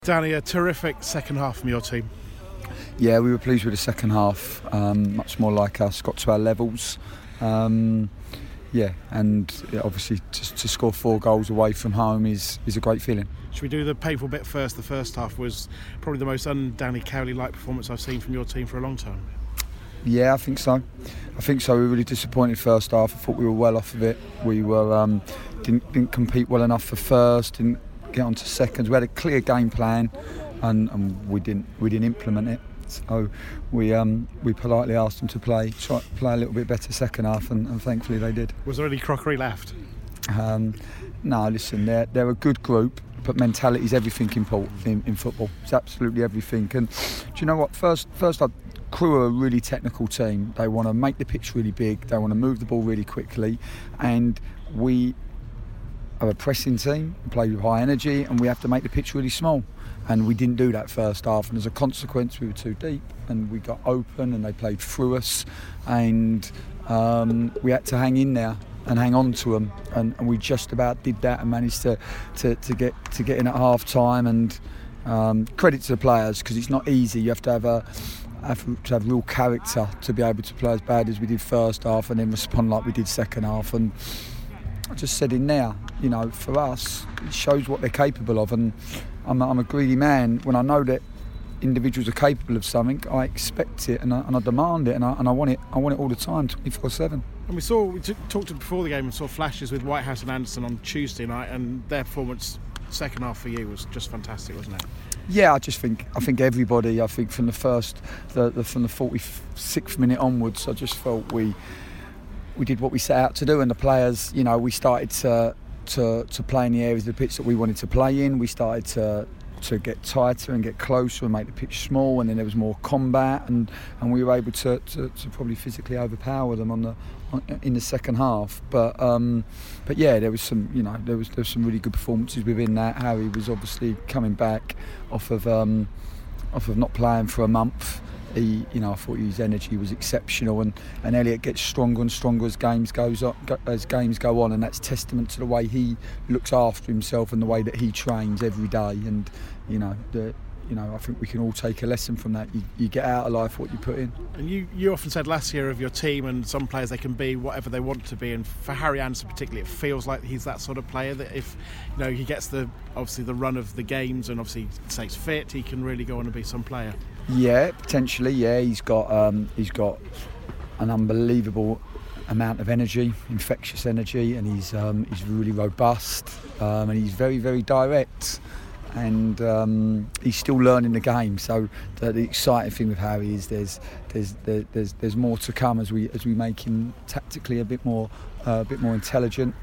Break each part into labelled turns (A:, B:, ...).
A: Danny, a terrific second half from your team.
B: Yeah, we were pleased with the second half. Much more like us, got to our levels. And obviously to score 4 goals away from home is a great feeling.
A: Should we do the painful bit first? The first half was probably the most un-Danny Cowley-like performance I've seen from your team for a long time.
B: Yeah, I think so. We were really disappointed first half. I thought we were well off of it. We were didn't compete well enough for first, didn't get on to seconds. We had a clear game plan and we didn't implement it. So we politely asked them to play a little bit better second half, and thankfully they did.
A: Was there any crockery left?
B: No, listen, they're a good group, but mentality is everything in football. It's absolutely everything. And do you know what? First up, Crewe are a really technical team. They want to make the pitch really big. They want to move the ball really quickly, and we are a pressing team. We play with high energy, and we have to make the pitch really small. And we didn't do that first half, and as a consequence we were too deep and we got open and they played through us, and we had to hang in there and hang on to them, and we just about did that and managed to get in at half time. And credit to the players, because it's not easy. You have to have real character to be able to play as bad as we did first half and then respond like we did second half. And I just said in there, for us it shows what they're capable of, and I'm a greedy man. When I know that individuals are capable of something, I expect it and I demand it, and I want it all the time, 24/7.
A: And we talked before the game and saw flashes with Whitehouse and Anderson on Tuesday night, and their performance second half for you was just fantastic, wasn't it?
B: Yeah, I think everybody. I think from the 46th minute onwards, I just felt we did what we set out to do, and the players, we started to play in the areas of the pitch that we wanted to play in. We started to get tighter and get closer and make the pitch small, and then there was more combat, and we were able to probably physically overpower them in the second half. But yeah, there was some there was some really good performances within that. Harry was obviously coming back off of not playing for a month. I thought his energy was exceptional, and Elliot gets stronger and stronger as games go on, and that's testament to the way he looks after himself and the way that he trains every day. And I think we can all take a lesson from that. You get out of life what you put in. And
A: you often said last year of your team, and some players, they can be whatever they want to be, and for Harry Anderson particularly, it feels like he's that sort of player that if he gets the run of the games and obviously stays fit, he can really go on and be some player.
B: Yeah, potentially. Yeah, he's got an unbelievable amount of energy, infectious energy, and he's really robust, and he's very, very direct, and he's still learning the game. So the exciting thing with Harry is there's more to come as we make him tactically a bit more intelligent.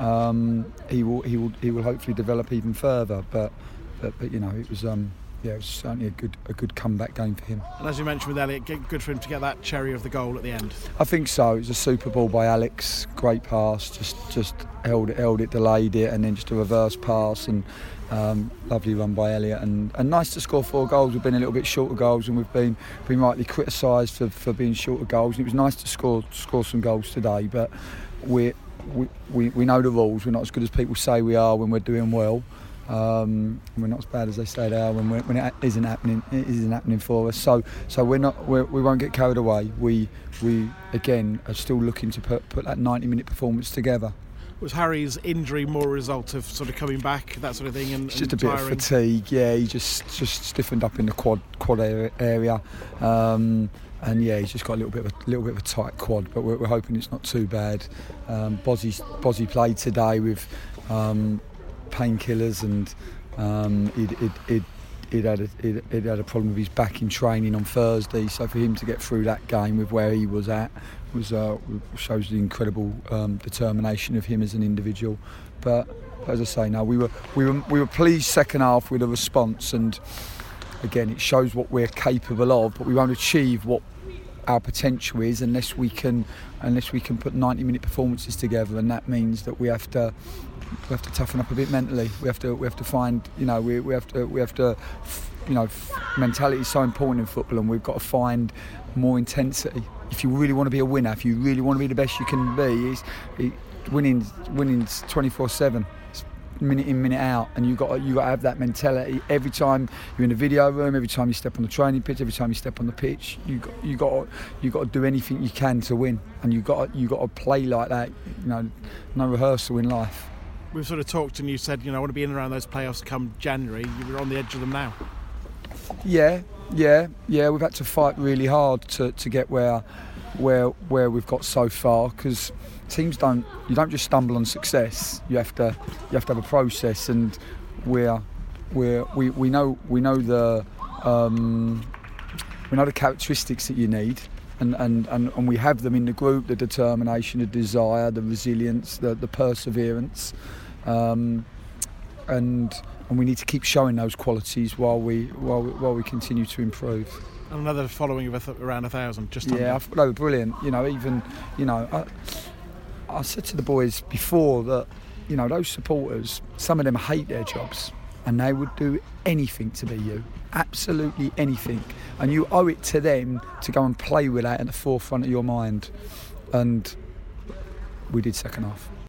B: He will hopefully develop even further, but it was. Yeah, it was certainly a good comeback game for him.
A: And as you mentioned with Elliot, good for him to get that cherry of the goal at the end.
B: I think so. It was a super ball by Alex. Great pass. Just held it, delayed it, and then just a reverse pass, and lovely run by Elliot. And nice to score 4 goals. We've been a little bit short of goals, and we've been rightly criticised for being short of goals. And it was nice to score some goals today, but we know the rules. We're not as good as people say we are when we're doing well. We're not as bad as they say they are when it isn't happening for us. So we won't get carried away. We again are still looking to put that 90-minute performance together.
A: Was Harry's injury more a result of sort of coming back, that sort of thing, and
B: just a
A: tiring?
B: Bit of fatigue? Yeah, he just stiffened up in the quad area. And yeah, he's just got a little bit of a tight quad, but we're hoping it's not too bad. Bozzy played today with painkillers, and he'd had a problem with his back in training on Thursday. So for him to get through that game with where he was at shows the incredible determination of him as an individual. But as I say, no, we were pleased second half with the response, and again it shows what we're capable of. But we won't achieve what our potential is unless we can put 90-minute performances together, and that means that we have to toughen up a bit mentally. We have to find, mentality is so important in football, and we've got to find more intensity. If you really want to be a winner, if you really want to be the best you can be, winning's 24/7. minute in, minute out, and you got to have that mentality every time you're in the video room, every time you step on the training pitch, every time you step on the pitch. You got to do anything you can to win, and you got to play like that. No rehearsal in life.
A: We've sort of talked, and you said I want to be in and around those playoffs come January. You're on the edge of them now.
B: Yeah. We've had to fight really hard to get where we've got so far, because teams don't just stumble on success. You have to have a process, and we know the characteristics that you need, and we have them in the group: the determination, the desire, the resilience, the perseverance, and we need to keep showing those qualities while we continue to improve.
A: And another following of around 1,000, just
B: under. Yeah, I thought they were brilliant. I said to the boys before that, those supporters, some of them hate their jobs, and they would do anything to be you, absolutely anything. And you owe it to them to go and play with that at the forefront of your mind. And we did second half.